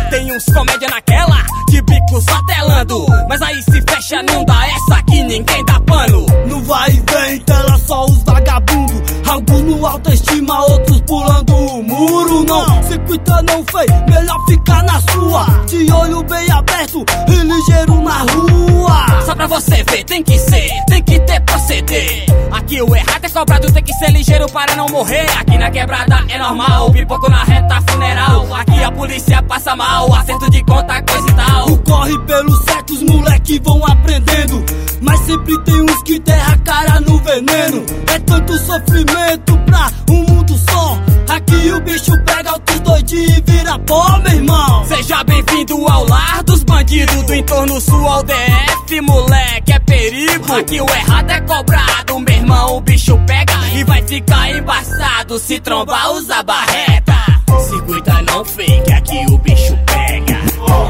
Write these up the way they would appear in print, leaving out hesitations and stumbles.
Tem uns comédia naquela, de bico só telando, mas aí se fecha, não dá essa que ninguém dá pano. No vai e vem, tela só os vagabundos, alguns no autoestima, outros pulando o muro. Não se cuida não, fei, melhor ficar na sua, de olho bem aberto e ligeiro na rua. Só pra você ver, tem que ser, tem que ter proceder. Aqui o errado é cobrado, tem que ser ligeiro para não morrer. Aqui na quebrada é normal, pipoco na reta funeral. Aqui a polícia passa mal, acerto de conta, coisa e tal. O corre pelo certo, os moleque vão aprendendo, mas sempre tem uns que derra a cara no veneno. É tanto sofrimento pra um mundo só, aqui o bicho pega outros doidinhos e vira pó, meu irmão. Seja bem-vindo ao lar dos bandidos do entorno sul ao DF, moleque, é perigo. Aqui o errado é cobrado, meu irmão, o bicho pega e vai ficar embaçado se trombar, usa barreta. Se cuida não, fake, aqui o bicho pega.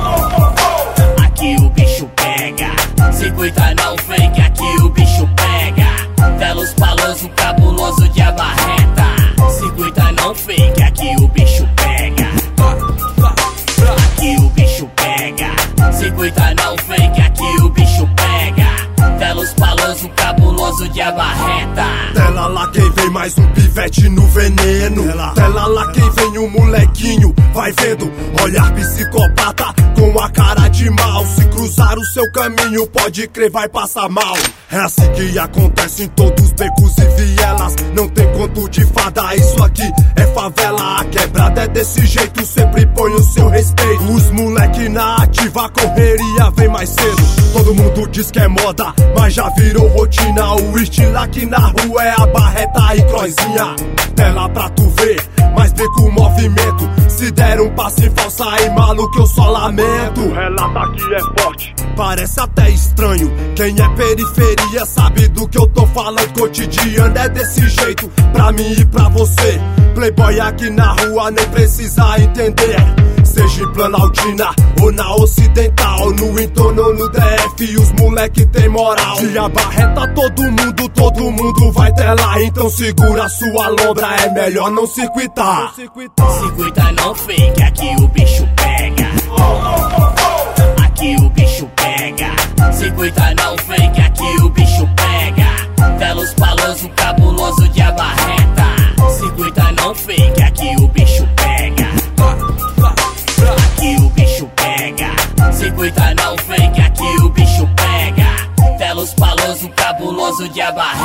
Aqui o bicho pega. Se cuida não, fake, aqui o bicho pega. Telos paloso, cabuloso de abarreta. Se cuida não, fake, aqui o bicho pega. Aqui o bicho pega. Se cuida não, fake, aqui o bicho pega. Telos paloso, cabuloso de abarreta. Tela lá quem vem mais um pivete no veneno. Tela lá quem vem um molequinho, vai vendo, olhar psicopata com a cara de mal. Se cruzar o seu caminho, pode crer, vai passar mal. É assim que acontece em todos os becos e vielas. Não tem conto de fada, isso aqui é favela. A quebrada é desse jeito, sempre põe o seu respeito. Os moleque na ativa, correria vem mais cedo. Todo mundo diz que é moda, mas já virou rotina. O estilo aqui na rua é a barreta e croizinha. Tela pra tu ver, mas vê com o movimento. Se der um passe falsa aí, maluco, eu só lamento. O relato aqui é forte, parece até estranho. Quem é periferia sabe do que eu tô falando. Cotidiano é desse jeito, pra mim e pra você. Playboy aqui na rua nem precisa entender. Seja em Planaltina ou na Ocidental, no entorno ou no DF, os moleque tem moral. De abarreta todo mundo vai ter lá. Então segura sua lombra, é melhor não se cuidar. Se cuida não, fake, aqui o bicho pega. Aqui o bicho pega. Se cuida não, fake, aqui o bicho pega. Telos paloso, cabuloso de abarreta. Se cuida não, fake, aqui o bicho pega. Aqui o bicho pega. Se cuida não, fake, aqui o bicho pega. Telos paloso, cabuloso de abarreta.